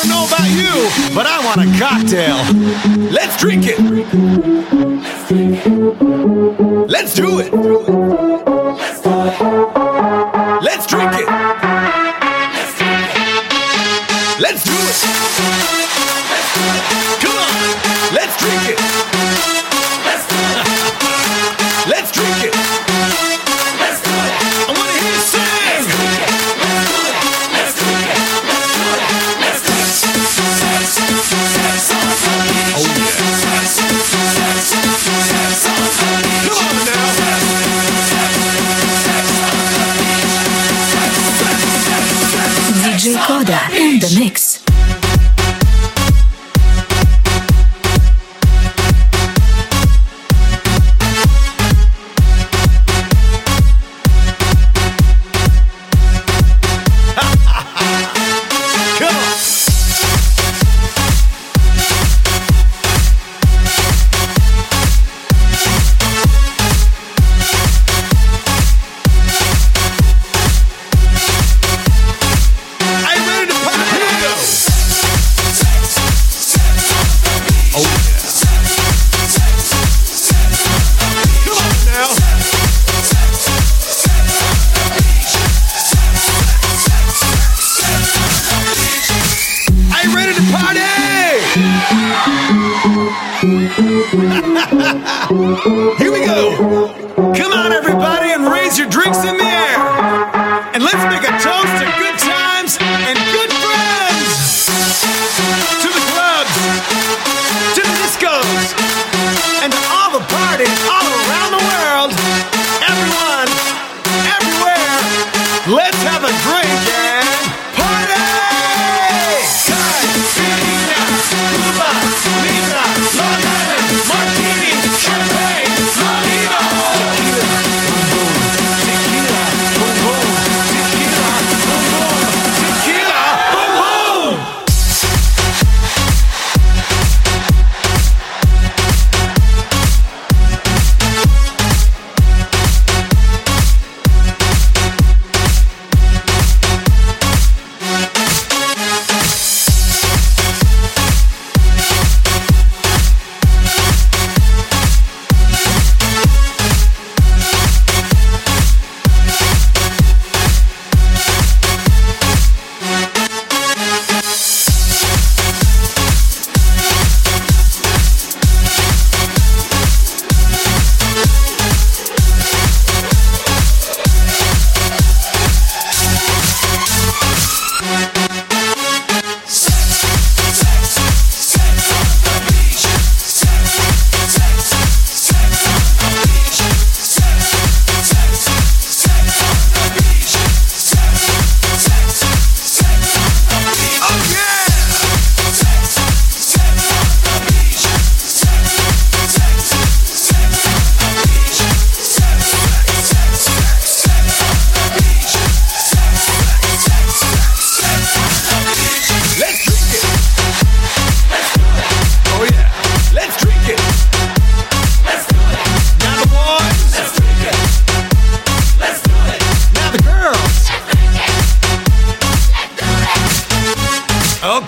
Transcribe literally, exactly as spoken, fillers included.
don't know about you, but I want a cocktail. Let's drink it. Let's do it. Let's drink it. Let's do it. Come on, let's drink it. Let's drink it. I want to hear you sing. Oh yeah. Come on now. D J Koda in the mix. Here we go. Come on, everybody, and raise your drinks in the air. And let's make a toast to